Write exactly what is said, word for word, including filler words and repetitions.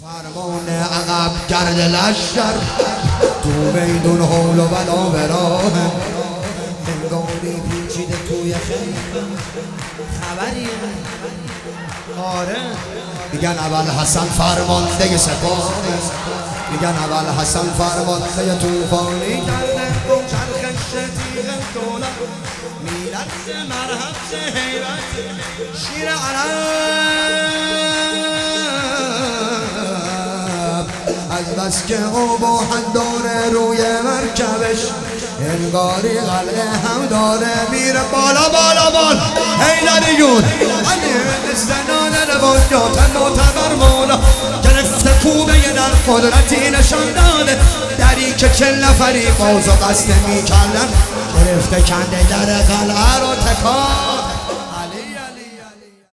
فرمان عقب گرد لشکر تو میدون حول و بلا و راه هنگامی پیچیده توی خیلی خبری آره میگن اول حسن فرمانده سپاه میگن اول حسن فرمانده توفانی کرده چرخ شتیغ دولت میلت مرحب حیرت شیر عرب از بس که اباحت داره روی مرکبش انگاری قلعه هم داره میره بالا بالا بالا حیدریون علی استنان روایات معتبر مولا گرفته کوبه در قدرتی نشان داده دری که چل نفری باز و قصد میکردن گرفته کنده در قلعه رو تکان